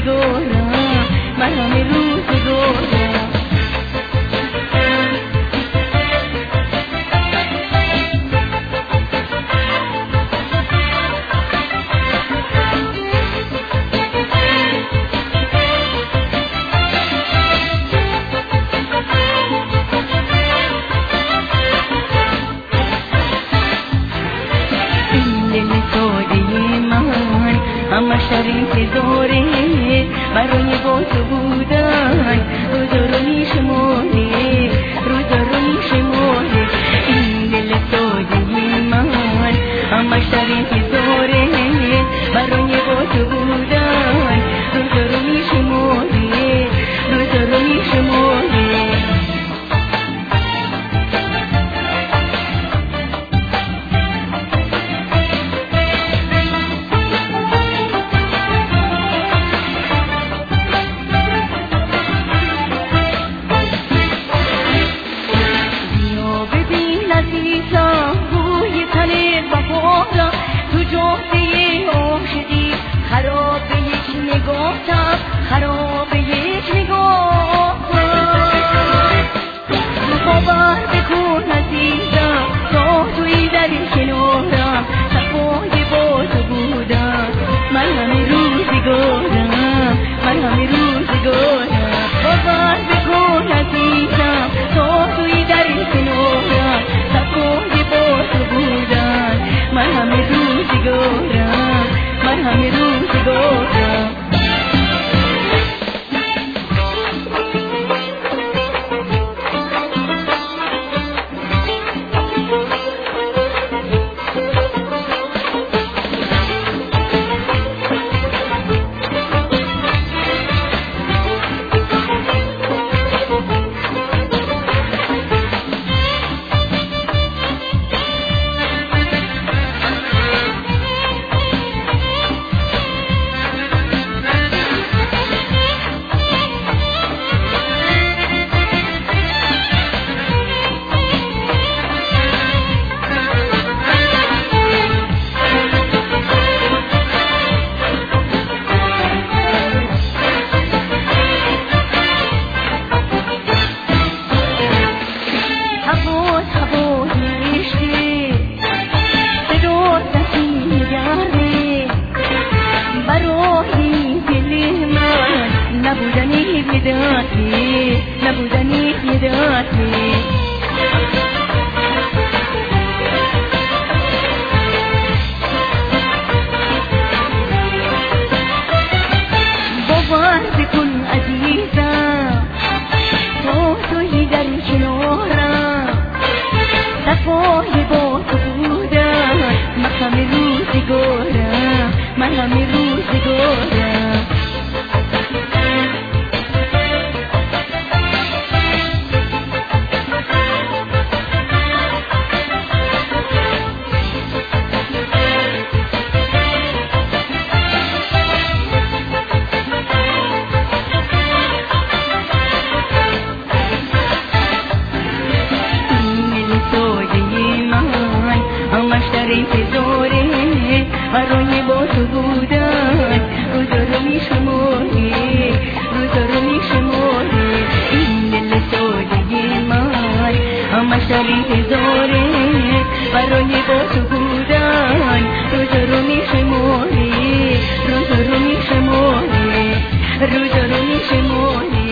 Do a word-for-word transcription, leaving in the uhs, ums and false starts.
روزگارم من همه روزگارم اما شریف داره برای با تو بودن روزا رو میشماره روزا رو میشماره این دل ساده من اما شریف داره برای با تو بودن روزا رو میشماره روزا رو میشماره تو جاده عاشقی خراب یک نگاهتم خراب یک نگاهتم باور بکن عزیزم تا توی در کنارم صفای با تو بودم من همه روزگارم من همه روزگارم باور بکن عزیزم تا توی در کنارم صفای با تو بودم من همه روزگارم من همه روزگارم نبودنی بیداتی نبودنی بیداتی باور بکن عزیزم تو توی در کنارم صفای با تو بودم من همه روزگارم من همه روزگارم برای با تو بودن روزا رو میشماره روزا رو میشماره این دل ساده من همه شریف داره برای با تو بودن روزا رو میشماره روزا رو میشماره روزا رو میشماره